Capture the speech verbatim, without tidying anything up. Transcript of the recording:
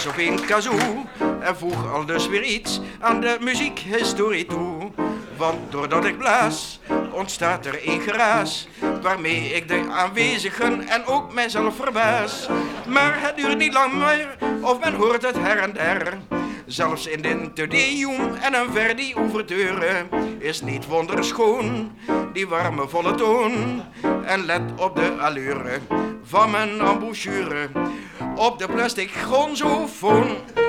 blaas op een kazoo en voeg al dus weer iets aan de muziekhistorie toe. Want doordat ik blaas, ontstaat er een geraas, waarmee ik de aanwezigen en ook mijzelf verbaas. Maar het duurt niet lang meer, of men hoort het her en der. Zelfs in de Te Deum en een Verdi-ouverture is niet wonderschoon die warme volle toon. En let op de allure van mijn embouchure op de plastic gonzofoon.